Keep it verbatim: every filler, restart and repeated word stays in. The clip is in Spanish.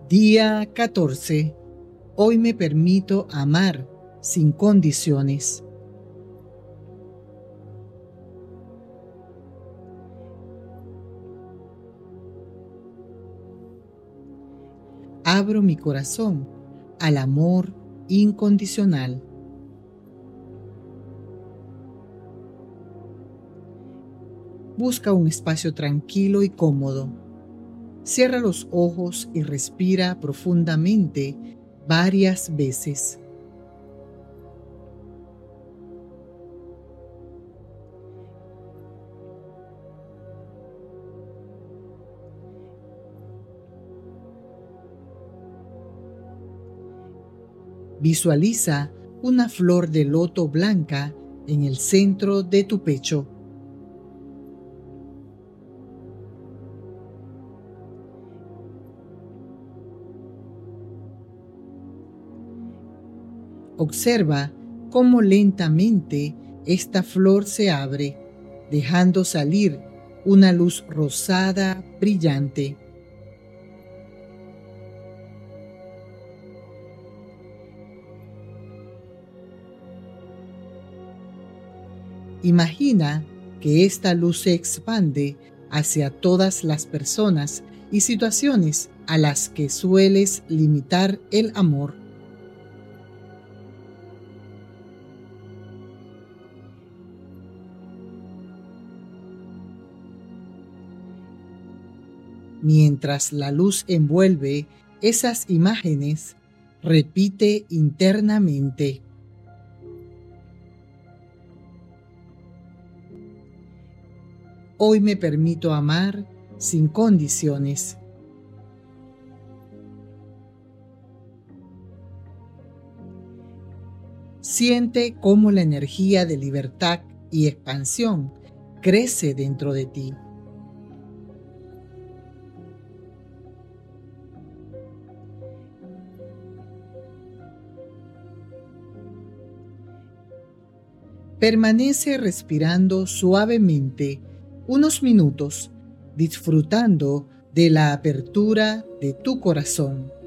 Día catorce. Hoy me permito amar sin condiciones. Abro mi corazón al amor incondicional. Busca un espacio tranquilo y cómodo. Cierra los ojos y respira profundamente varias veces. Visualiza una flor de loto blanca en el centro de tu pecho. Observa cómo lentamente esta flor se abre, dejando salir una luz rosada brillante. Imagina que esta luz se expande hacia todas las personas y situaciones a las que sueles limitar el amor. Mientras la luz envuelve esas imágenes, repite internamente: hoy me permito amar sin condiciones. Siente cómo la energía de libertad y expansión crece dentro de ti. Permanece respirando suavemente unos minutos, disfrutando de la apertura de tu corazón.